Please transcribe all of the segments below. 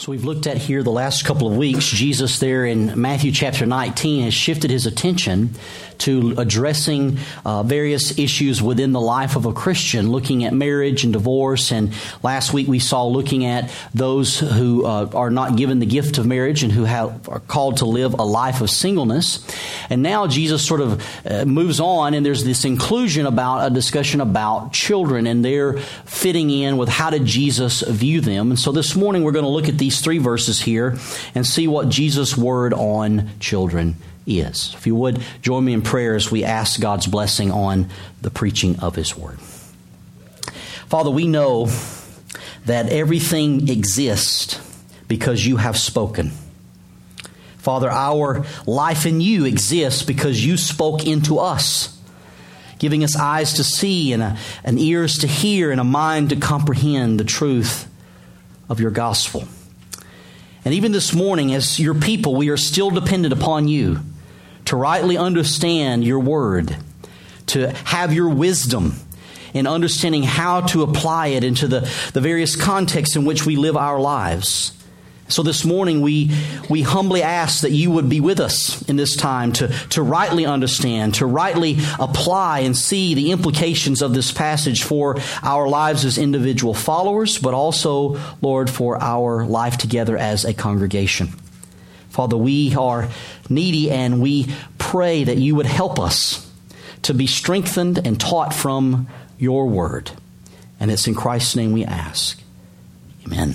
So we've looked at here the last couple of weeks, Jesus there in Matthew chapter 19 has shifted his attention to addressing various issues within the life of a Christian, looking at marriage and divorce. And last week we saw looking at those who are not given the gift of marriage and who are called to live a life of singleness. And now Jesus sort of moves on, and there's this inclusion about a discussion about children and their fitting in with how did Jesus view them. And so this morning we're going to look at these three verses here and see what Jesus' word on children is. If you would, join me in prayer as we ask God's blessing on the preaching of His word. Father, we know that everything exists because You have spoken. Father, our life in You exists because You spoke into us, giving us eyes to see and ears to hear and a mind to comprehend the truth of Your gospel. And even this morning, as Your people, we are still dependent upon You to rightly understand Your word, to have Your wisdom in understanding how to apply it into the various contexts in which we live our lives. So this morning we humbly ask that You would be with us in this time to rightly understand, to rightly apply and see the implications of this passage for our lives as individual followers, but also, Lord, for our life together as a congregation. Father, we are needy and we pray that You would help us to be strengthened and taught from Your word. And it's in Christ's name we ask. Amen.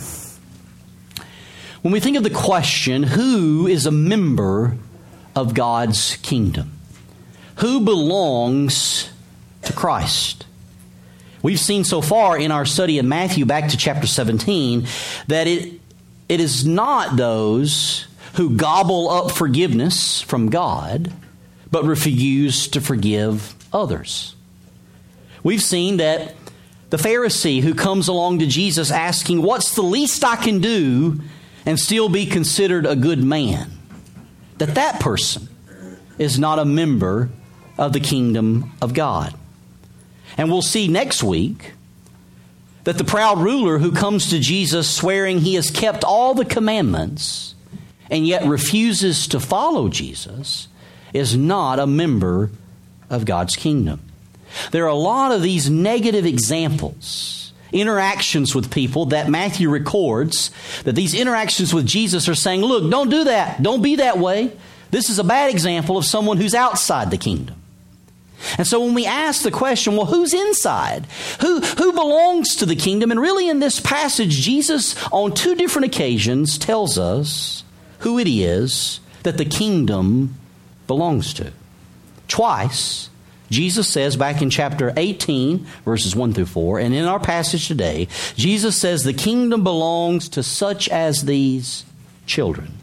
When we think of the question, who is a member of God's kingdom? Who belongs to Christ? We've seen so far in our study of Matthew back to chapter 17 that it is not those who gobble up forgiveness from God, but refuse to forgive others. We've seen that the Pharisee who comes along to Jesus asking, what's the least I can do and still be considered a good man, that person is not a member of the kingdom of God. And we'll see next week that the proud ruler who comes to Jesus swearing he has kept all the commandments and yet refuses to follow Jesus is not a member of God's kingdom. There are a lot of these negative examples, interactions with people that Matthew records, that these interactions with Jesus are saying, look, don't do that. Don't be that way. This is a bad example of someone who's outside the kingdom. And so when we ask the question, well, who's inside? Who belongs to the kingdom? And really in this passage, Jesus on two different occasions tells us who it is that the kingdom belongs to. Twice, Jesus says back in chapter 18, verses 1 through 4, and in our passage today, Jesus says the kingdom belongs to such as these children.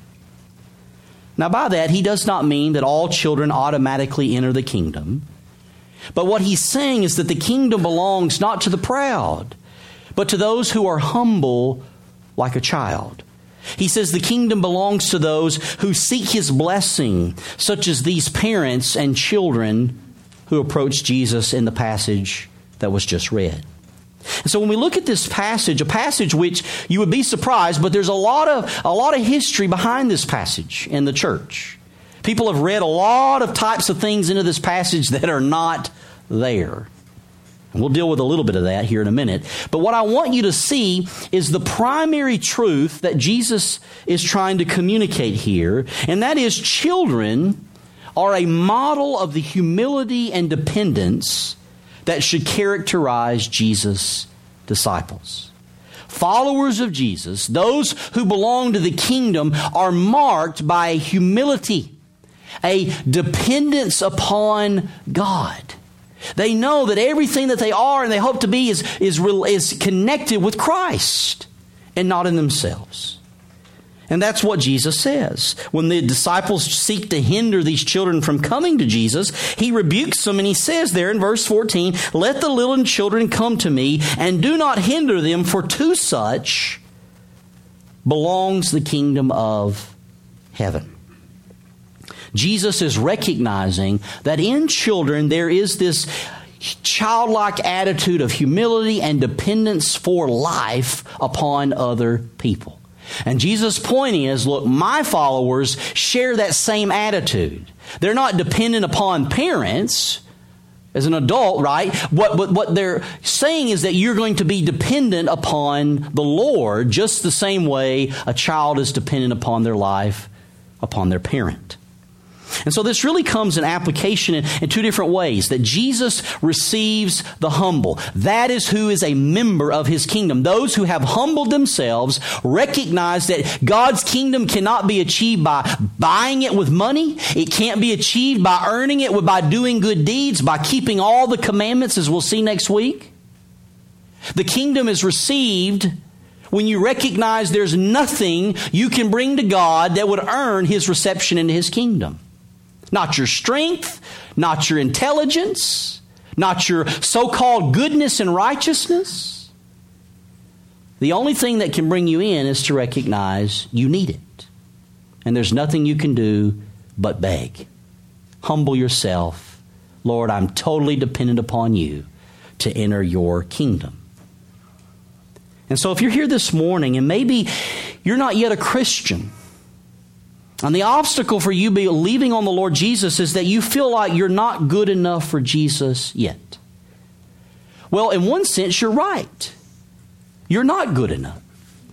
Now by that, He does not mean that all children automatically enter the kingdom. But what He's saying is that the kingdom belongs not to the proud, but to those who are humble like a child. He says the kingdom belongs to those who seek His blessing, such as these parents and children who approached Jesus in the passage that was just read. And so when we look at this passage, a passage which you would be surprised, but there's a lot of history behind this passage in the church. People have read a lot of types of things into this passage that are not there. And we'll deal with a little bit of that here in a minute. But what I want you to see is the primary truth that Jesus is trying to communicate here, and that is children are a model of the humility and dependence that should characterize Jesus' disciples. Followers of Jesus, those who belong to the kingdom, are marked by humility, a dependence upon God. They know that everything that they are and they hope to be is connected with Christ and not in themselves. And that's what Jesus says. When the disciples seek to hinder these children from coming to Jesus, He rebukes them and He says there in verse 14, let the little children come to me and do not hinder them, for to such belongs the kingdom of heaven. Jesus is recognizing that in children there is this childlike attitude of humility and dependence for life upon other people. And Jesus' point is, look, my followers share that same attitude. They're not dependent upon parents as an adult, right? What they're saying is that you're going to be dependent upon the Lord just the same way a child is dependent upon their life, upon their parent. And so this really comes in application in two different ways. That Jesus receives the humble. That is who is a member of His kingdom. Those who have humbled themselves recognize that God's kingdom cannot be achieved by buying it with money. It can't be achieved by earning it by doing good deeds, by keeping all the commandments, as we'll see next week. The kingdom is received when you recognize there's nothing you can bring to God that would earn His reception into His kingdom. Not your strength, not your intelligence, not your so-called goodness and righteousness. The only thing that can bring you in is to recognize you need it. And there's nothing you can do but beg. Humble yourself. Lord, I'm totally dependent upon you to enter your kingdom. And so if you're here this morning and maybe you're not yet a Christian, and the obstacle for you believing on the Lord Jesus is that you feel like you're not good enough for Jesus yet. Well, in one sense, you're right. You're not good enough.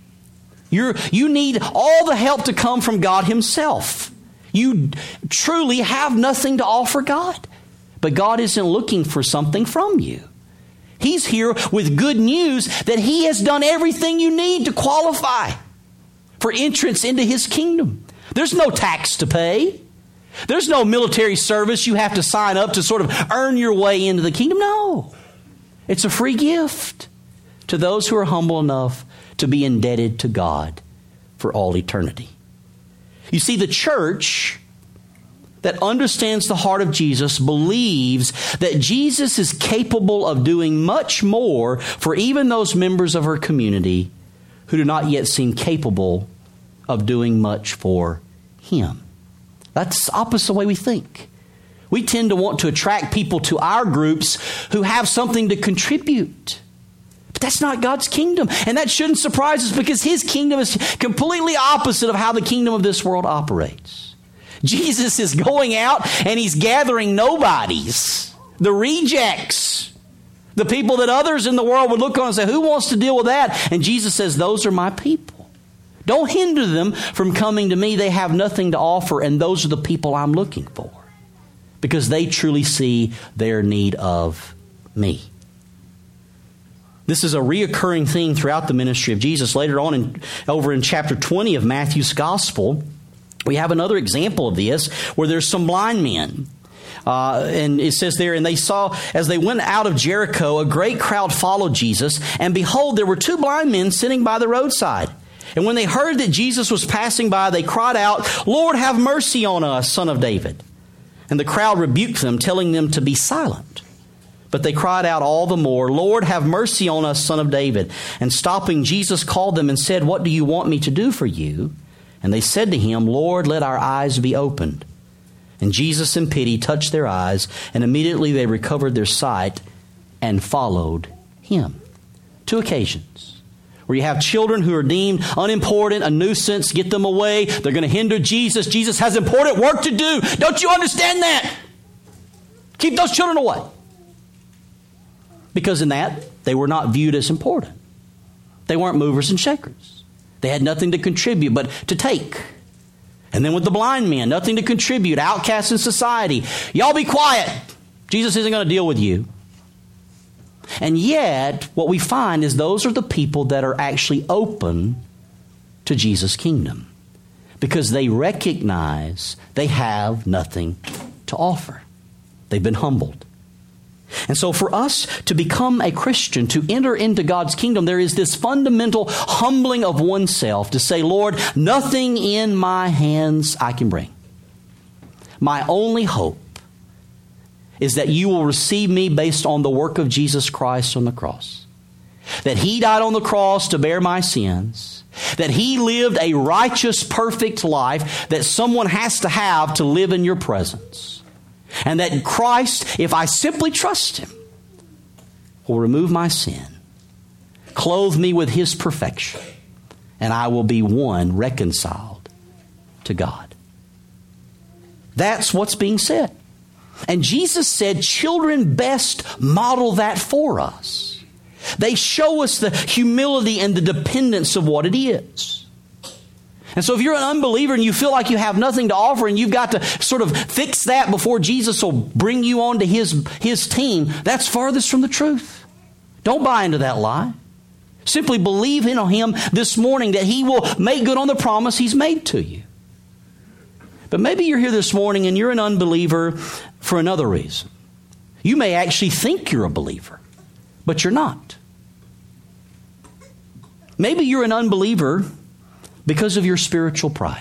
You need all the help to come from God Himself. You truly have nothing to offer God. But God isn't looking for something from you. He's here with good news that He has done everything you need to qualify for entrance into His kingdom. There's no tax to pay. There's no military service you have to sign up to sort of earn your way into the kingdom. No. It's a free gift to those who are humble enough to be indebted to God for all eternity. You see, the church that understands the heart of Jesus believes that Jesus is capable of doing much more for even those members of her community who do not yet seem capable of doing much for Him. That's the opposite way we think. We tend to want to attract people to our groups who have something to contribute. But that's not God's kingdom. And that shouldn't surprise us because His kingdom is completely opposite of how the kingdom of this world operates. Jesus is going out and He's gathering nobodies, the rejects, the people that others in the world would look on and say, who wants to deal with that? And Jesus says, those are my people. Don't hinder them from coming to me. They have nothing to offer, and those are the people I'm looking for because they truly see their need of me. This is a reoccurring theme throughout the ministry of Jesus. Later on, over in chapter 20 of Matthew's Gospel, we have another example of this where there's some blind men. And it says there, and they saw, as they went out of Jericho, a great crowd followed Jesus, and behold, there were two blind men sitting by the roadside. And when they heard that Jesus was passing by, they cried out, Lord, have mercy on us, Son of David. And the crowd rebuked them, telling them to be silent. But they cried out all the more, Lord, have mercy on us, Son of David. And stopping, Jesus called them and said, what do you want me to do for you? And they said to Him, Lord, let our eyes be opened. And Jesus in pity touched their eyes, and immediately they recovered their sight and followed Him. Two occasions where you have children who are deemed unimportant, a nuisance, get them away. They're going to hinder Jesus. Jesus has important work to do. Don't you understand that? Keep those children away. Because in that, they were not viewed as important. They weren't movers and shakers. They had nothing to contribute but to take. And then with the blind men, nothing to contribute, outcasts in society. Y'all be quiet. Jesus isn't going to deal with you. And yet, what we find is those are the people that are actually open to Jesus' kingdom because they recognize they have nothing to offer. They've been humbled. And so for us to become a Christian, to enter into God's kingdom, there is this fundamental humbling of oneself to say, Lord, nothing in my hands I can bring. My only hope is that you will receive me based on the work of Jesus Christ on the cross. That He died on the cross to bear my sins. That He lived a righteous, perfect life that someone has to have to live in your presence. And that Christ, if I simply trust Him, will remove my sin, clothe me with His perfection, and I will be one, reconciled to God. That's what's being said. And Jesus said children best model that for us. They show us the humility and the dependence of what it is. And so if you're an unbeliever and you feel like you have nothing to offer and you've got to sort of fix that before Jesus will bring you onto his team, that's farthest from the truth. Don't buy into that lie. Simply believe in Him this morning that He will make good on the promise He's made to you. But maybe you're here this morning and you're an unbeliever for another reason. You may actually think you're a believer, but you're not. Maybe you're an unbeliever because of your spiritual pride.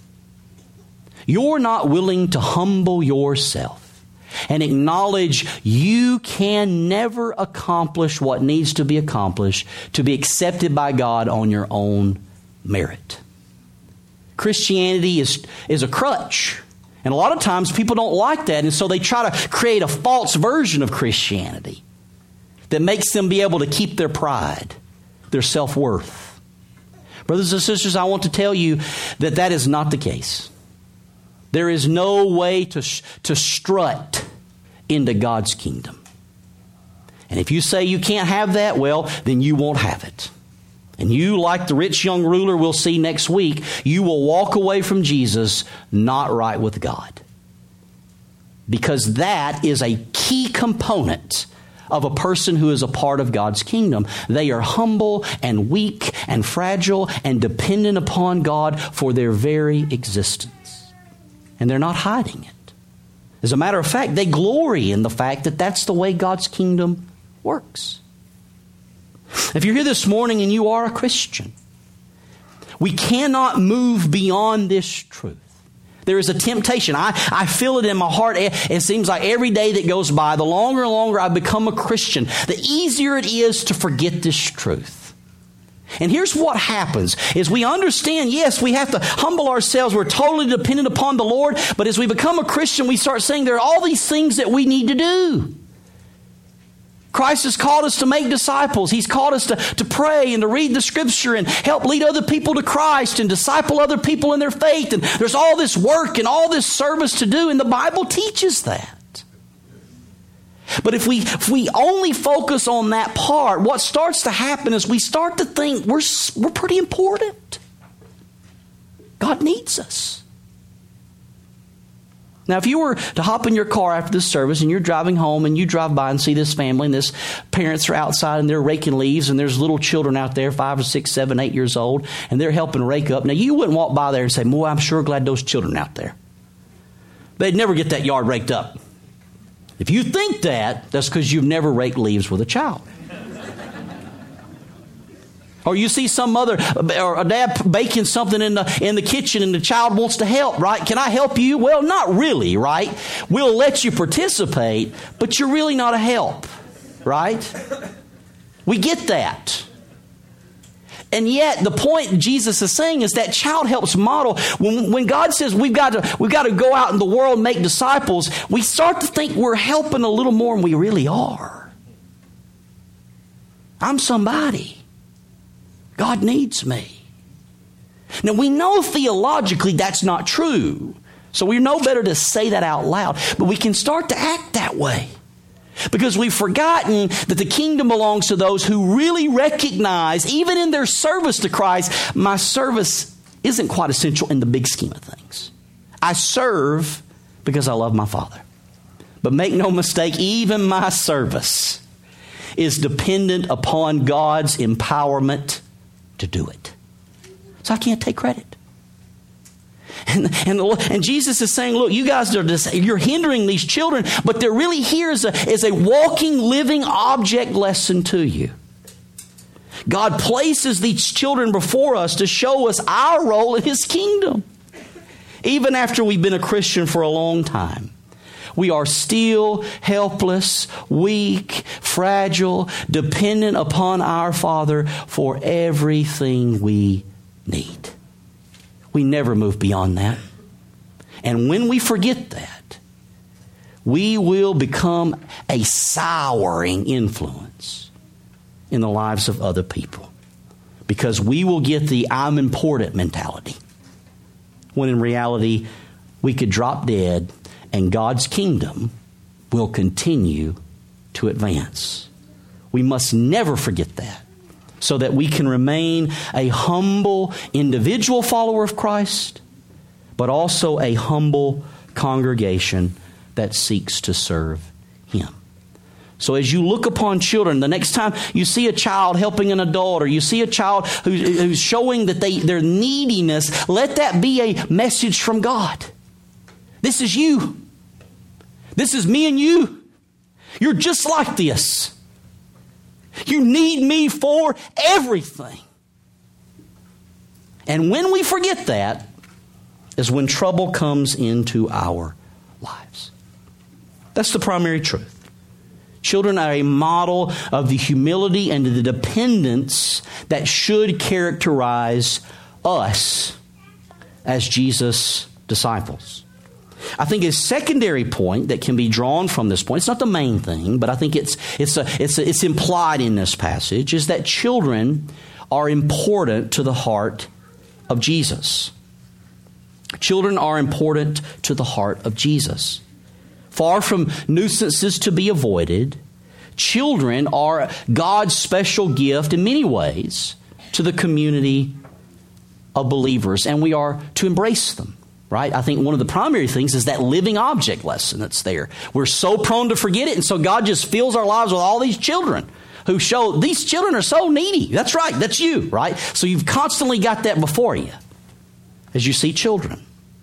You're not willing to humble yourself and acknowledge you can never accomplish what needs to be accomplished to be accepted by God on your own merit. Christianity is a crutch. And a lot of times people don't like that, and so they try to create a false version of Christianity that makes them be able to keep their pride, their self-worth. Brothers and sisters, I want to tell you that that is not the case. There is no way to strut into God's kingdom. And if you say you can't have that, well, then you won't have it. And you, like the rich young ruler we'll see next week, you will walk away from Jesus not right with God. Because that is a key component of a person who is a part of God's kingdom. They are humble and weak and fragile and dependent upon God for their very existence. And they're not hiding it. As a matter of fact, they glory in the fact that that's the way God's kingdom works. If you're here this morning and you are a Christian, we cannot move beyond this truth. There is a temptation. I feel it in my heart. It seems like every day that goes by, the longer and longer I become a Christian, the easier it is to forget this truth. And here's what happens is we understand, yes, we have to humble ourselves. We're totally dependent upon the Lord. But as we become a Christian, we start saying there are all these things that we need to do. Christ has called us to make disciples. He's called us to pray and to read the Scripture and help lead other people to Christ and disciple other people in their faith. And there's all this work and all this service to do, and the Bible teaches that. But if we only focus on that part, what starts to happen is we start to think we're pretty important. God needs us. Now, if you were to hop in your car after this service and you're driving home and you drive by and see this family and this parents are outside and they're raking leaves and there's little children out there, 5 or 6, 7, 8 years old, and they're helping rake up. Now, you wouldn't walk by there and say, boy, I'm sure glad those children are out there. They'd never get that yard raked up. If you think that, that's because you've never raked leaves with a child. Or you see some mother or a dad baking something in the kitchen and the child wants to help, right? Can I help you? Well, not really, right? We'll let you participate, but you're really not a help, right? We get that. And yet the point Jesus is saying is that child helps model. When God says we've got to go out in the world and make disciples, we start to think we're helping a little more than we really are. I'm somebody. God needs me. Now, we know theologically that's not true. So we know better to say that out loud. But we can start to act that way. Because we've forgotten that the kingdom belongs to those who really recognize, even in their service to Christ, my service isn't quite essential in the big scheme of things. I serve because I love my Father. But make no mistake, even my service is dependent upon God's empowerment to do it. So I can't take credit. And Jesus is saying, look, you guys you're hindering these children, but they're really here as a walking, living object lesson to you. God places these children before us to show us our role in His kingdom. Even after we've been a Christian for a long time, we are still helpless, weak, fragile, dependent upon our Father for everything we need. We never move beyond that. And when we forget that, we will become a souring influence in the lives of other people. because we will get the I'm important mentality, when in reality we could drop dead and God's kingdom will continue to advance. We must never forget that, so that we can remain a humble individual follower of Christ, but also a humble congregation that seeks to serve Him. So as you look upon children, the next time you see a child helping an adult, or you see a child who's showing that their neediness, let that be a message from God. This is you. This is me and you. You're just like this. You need me for everything. And when we forget that is when trouble comes into our lives. That's the primary truth. Children are a model of the humility and the dependence that should characterize us as Jesus' disciples. I think a secondary point that can be drawn from this point, it's not the main thing, but I think it's implied in this passage, is that children are important to the heart of Jesus. Children are important to the heart of Jesus. Far from nuisances to be avoided, children are God's special gift in many ways to the community of believers, and we are to embrace them. Right? I think one of the primary things is that living object lesson that's there. We're so prone to forget it, and so God just fills our lives with all these children who show these children are so needy. That's right. That's you, right? So you've constantly got that before you as you see children.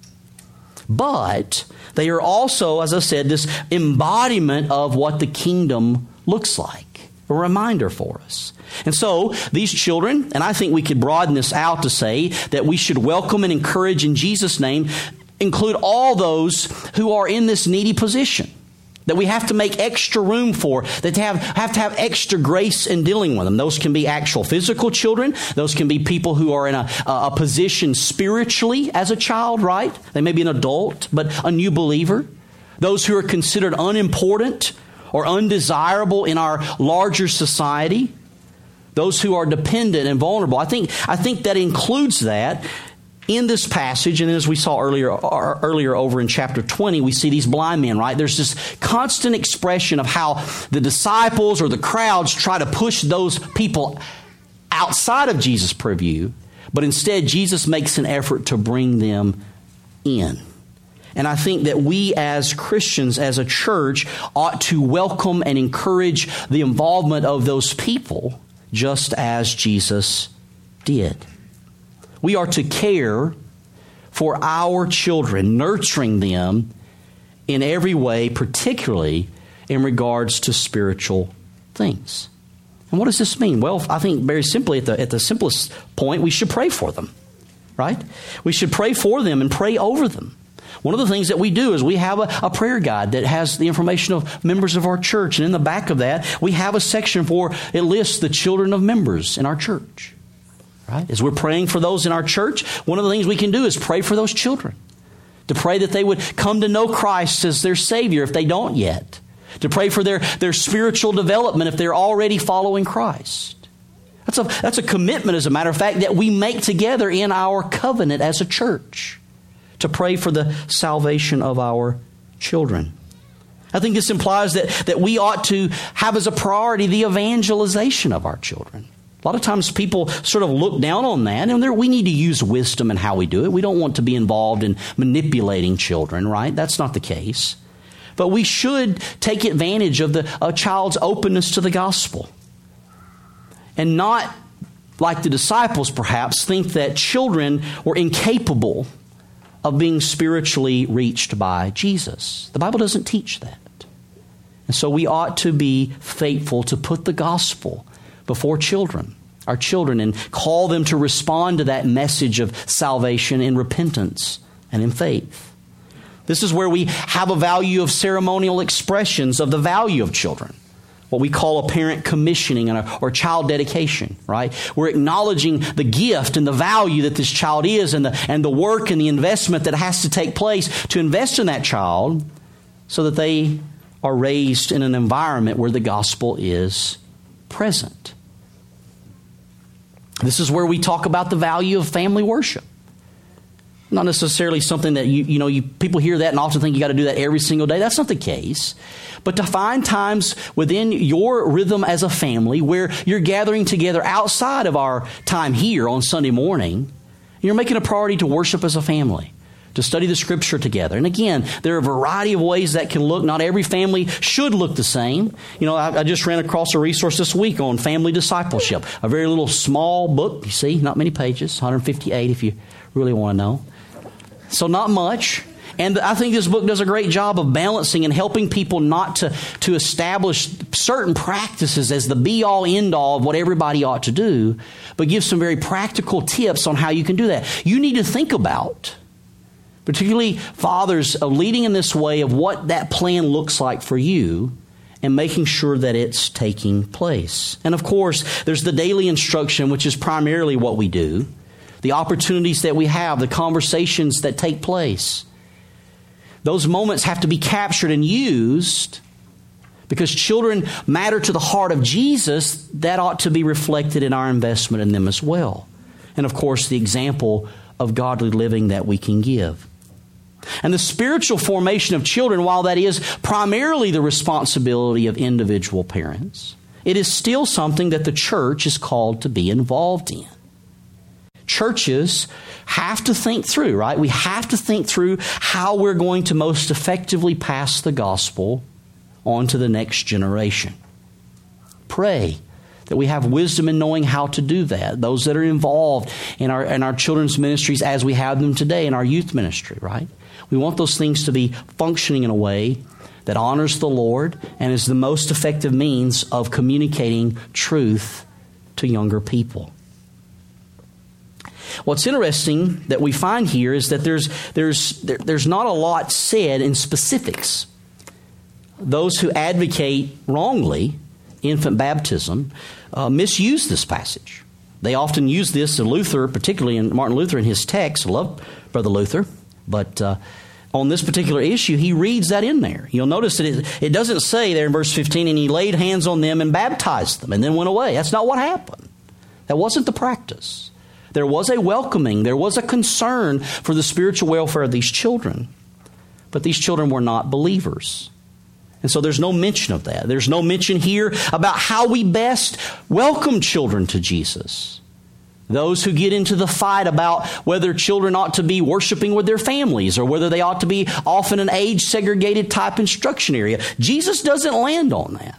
But they are also, as I said, this embodiment of what the kingdom looks like. A reminder for us. And so these children, and I think we could broaden this out to say that we should welcome and encourage in Jesus' name, include all those who are in this needy position, that we have to make extra room for, that have to have extra grace in dealing with them. Those can be actual physical children. Those can be people who are in a position spiritually as a child, right? They may be an adult, but a new believer. Those who are considered unimportant or undesirable in our larger society, those who are dependent and vulnerable. I think that includes that in this passage. And as we saw earlier over in chapter 20, we see these blind men, right? There's this constant expression of how the disciples or the crowds try to push those people outside of Jesus' purview, but instead Jesus makes an effort to bring them in. And I think that we as Christians, as a church, ought to welcome and encourage the involvement of those people just as Jesus did. We are to care for our children, nurturing them in every way, particularly in regards to spiritual things. And what does this mean? Well, I think very simply at the simplest point, we should pray for them, right? We should pray for them and pray over them. One of the things that we do is we have a prayer guide that has the information of members of our church. And in the back of that, we have a section it lists the children of members in our church. Right? As we're praying for those in our church, one of the things we can do is pray for those children. To pray that they would come to know Christ as their Savior if they don't yet. To pray for their spiritual development if they're already following Christ. That's a commitment, as a matter of fact, that we make together in our covenant as a church. To pray for the salvation of our children. I think this implies that we ought to have as a priority the evangelization of our children. A lot of times people sort of look down on that, and we need to use wisdom in how we do it. We don't want to be involved in manipulating children, right? That's not the case. But we should take advantage of a child's openness to the gospel. And not, like the disciples perhaps, think that children were incapable of being spiritually reached by Jesus. The Bible doesn't teach that. And so we ought to be faithful to put the gospel before our children, and call them to respond to that message of salvation in repentance and in faith. This is where we have a value of ceremonial expressions of the value of children. What we call a parent commissioning or child dedication, right? We're acknowledging the gift and the value that this child is, and the work and the investment that has to take place to invest in that child so that they are raised in an environment where the gospel is present. This is where we talk about the value of family worship. Not necessarily something that people hear that and often think you got to do that every single day. That's not the case. But to find times within your rhythm as a family where you're gathering together outside of our time here on Sunday morning, you're making a priority to worship as a family, to study the Scripture together. And again, there are a variety of ways that can look. Not every family should look the same. I just ran across a resource this week on family discipleship. A very little small book, you see, not many pages, 158 if you really want to know. So not much. And I think this book does a great job of balancing and helping people not to establish certain practices as the be-all, end-all of what everybody ought to do, but give some very practical tips on how you can do that. You need to think about, particularly fathers, leading in this way of what that plan looks like for you and making sure that it's taking place. And of course, there's the daily instruction, which is primarily what we do. The opportunities that we have, the conversations that take place. Those moments have to be captured and used because children matter to the heart of Jesus. That ought to be reflected in our investment in them as well. And of course, the example of godly living that we can give. And the spiritual formation of children, while that is primarily the responsibility of individual parents, it is still something that the church is called to be involved in. Churches have to think through, right? We have to think through how we're going to most effectively pass the gospel on to the next generation. Pray that we have wisdom in knowing how to do that. Those that are involved in our children's ministries as we have them today in our youth ministry, right? We want those things to be functioning in a way that honors the Lord and is the most effective means of communicating truth to younger people. What's interesting that we find here is that there's not a lot said in specifics. Those who advocate wrongly infant baptism misuse this passage. They often use this, Luther, particularly in Martin Luther in his text. I love Brother Luther, but on this particular issue, he reads that in there. You'll notice that it doesn't say there in verse 15, and he laid hands on them and baptized them and then went away. That's not what happened. That wasn't the practice. There was a welcoming. There was a concern for the spiritual welfare of these children. But these children were not believers. And so there's no mention of that. There's no mention here about how we best welcome children to Jesus. Those who get into the fight about whether children ought to be worshiping with their families or whether they ought to be off in an age-segregated type instruction area. Jesus doesn't land on that.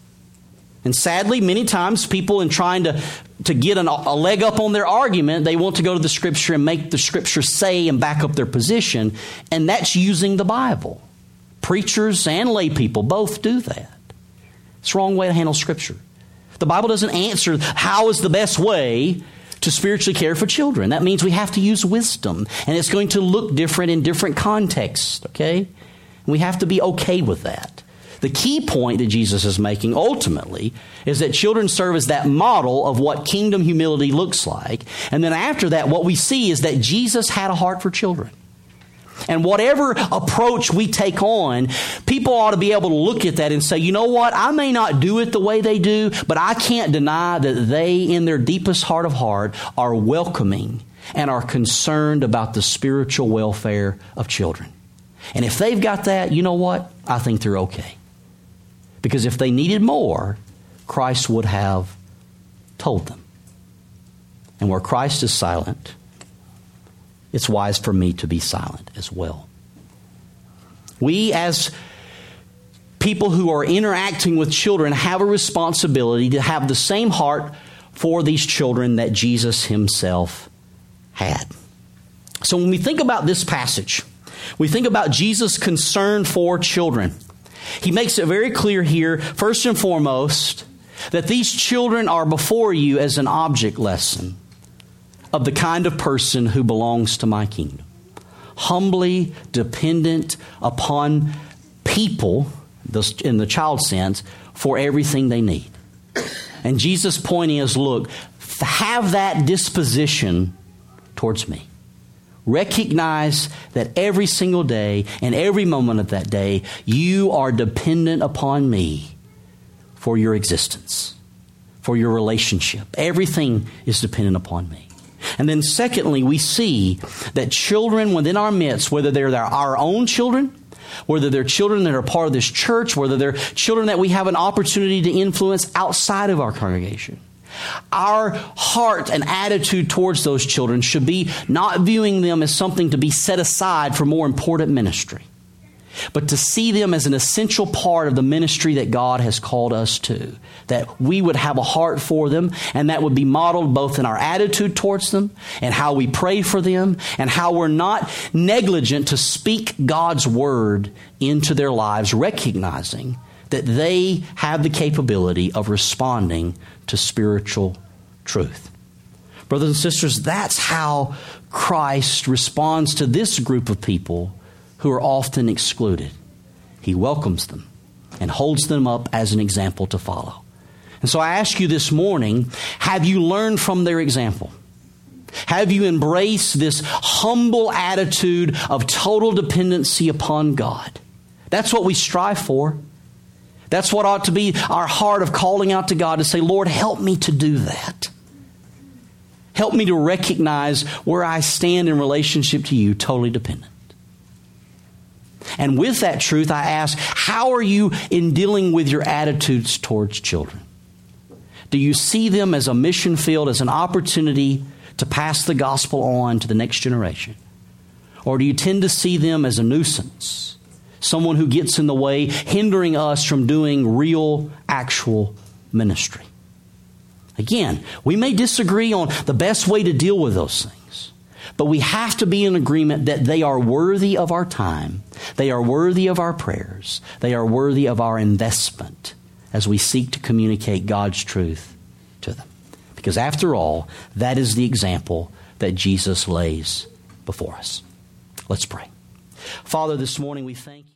And sadly, many times people in trying to get a leg up on their argument, they want to go to the Scripture and make the Scripture say and back up their position. And that's using the Bible. Preachers and lay people both do that. It's the wrong way to handle Scripture. The Bible doesn't answer how is the best way to spiritually care for children. That means we have to use wisdom. And it's going to look different in different contexts. Okay? And we have to be okay with that. The key point that Jesus is making ultimately is that children serve as that model of what kingdom humility looks like. And then after that, what we see is that Jesus had a heart for children. And whatever approach we take on, people ought to be able to look at that and say, you know what, I may not do it the way they do, but I can't deny that they, in their deepest heart of heart, are welcoming and are concerned about the spiritual welfare of children. And if they've got that, you know what, I think they're okay. Because if they needed more, Christ would have told them. And where Christ is silent, it's wise for me to be silent as well. We as people who are interacting with children have a responsibility to have the same heart for these children that Jesus himself had. So when we think about this passage, we think about Jesus' concern for children. He makes it very clear here, first and foremost, that these children are before you as an object lesson of the kind of person who belongs to my kingdom. Humbly dependent upon people, in the child sense, for everything they need. And Jesus' point is, look, have that disposition towards me. Recognize that every single day and every moment of that day, you are dependent upon me for your existence, for your relationship. Everything is dependent upon me. And then secondly, we see that children within our midst, whether they're our own children, whether they're children that are part of this church, whether they're children that we have an opportunity to influence outside of our congregation, our heart and attitude towards those children should be not viewing them as something to be set aside for more important ministry, but to see them as an essential part of the ministry that God has called us to. That we would have a heart for them, and that would be modeled both in our attitude towards them and how we pray for them and how we're not negligent to speak God's word into their lives, recognizing that they have the capability of responding to spiritual truth. Brothers and sisters, that's how Christ responds to this group of people who are often excluded. He welcomes them and holds them up as an example to follow. And so I ask you this morning, have you learned from their example? Have you embraced this humble attitude of total dependency upon God? That's what we strive for. That's what ought to be our heart of calling out to God to say, Lord, help me to do that. Help me to recognize where I stand in relationship to you, totally dependent. And with that truth, I ask, how are you in dealing with your attitudes towards children? Do you see them as a mission field, as an opportunity to pass the gospel on to the next generation? Or do you tend to see them as a nuisance, someone who gets in the way, hindering us from doing real, actual ministry? Again, we may disagree on the best way to deal with those things, but we have to be in agreement that they are worthy of our time, they are worthy of our prayers, they are worthy of our investment as we seek to communicate God's truth to them. Because after all, that is the example that Jesus lays before us. Let's pray. Father, this morning we thank you.